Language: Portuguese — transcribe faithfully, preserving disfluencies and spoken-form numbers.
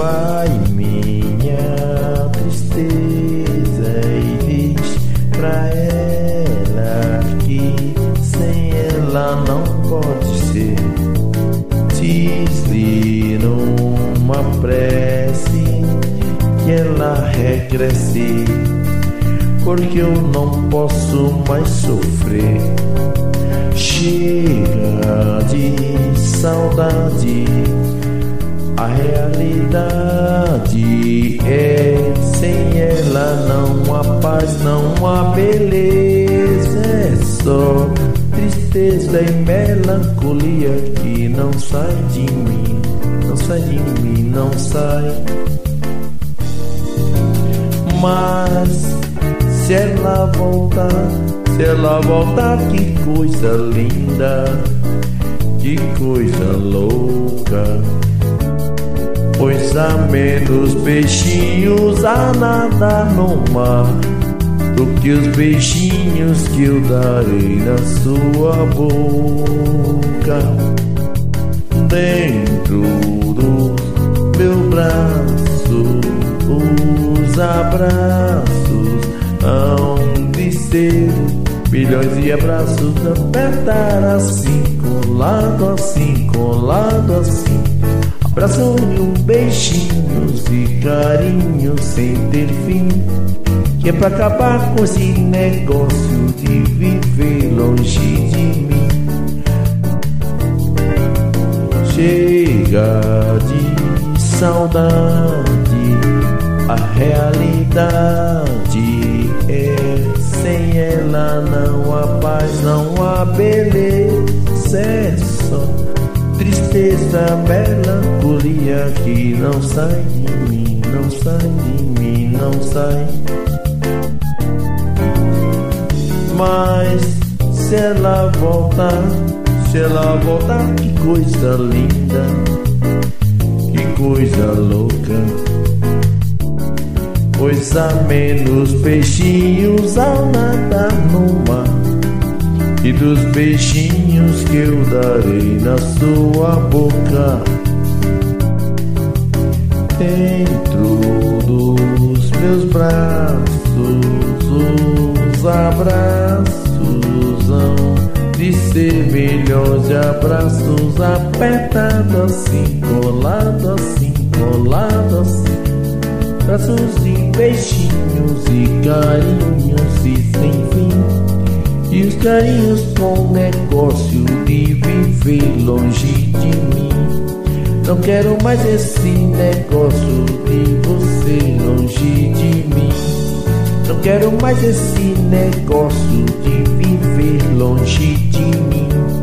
vai minha tristeza e diz pra ela que sem ela não pode ser. Diz-lhe numa prece que ela regresse, porque eu não posso mais sofrer. Chega de saudade, a realidade é sem ela não há paz, não há beleza, é só tristeza e melancolia que não sai de mim, não sai de mim, não sai. Mas se ela voltar, se ela voltar, que coisa linda, que coisa louca. Pois há menos peixinhos a nadar no mar do que os beijinhos que eu darei na sua boca. Dentro do meu braço, os abraços hão de ser milhões de abraços, apertar assim, colado assim, colado assim. Abraço e um beijinhos e carinhos sem ter fim, que é pra acabar com esse negócio de viver longe de mim. Chega de saudade, a realidade é sem ela não há paz, não há beleza, é só tristeza, melancolia que não sai de mim, não sai de mim, não sai. Mas se ela voltar, se ela voltar, que coisa linda, que coisa louca. Pois há menos peixinhos ao nadar no mar, e dos beijinhos que eu darei na sua boca. Dentro dos meus braços, os abraços hão de ser milhões de abraços, apertado assim, colado assim, colado assim. Braços e beijinhos e carinhos e sem fim, e os carinhos com negócio de viver longe de mim. Não quero mais esse negócio de você longe de mim. Não quero mais esse negócio de viver longe de mim.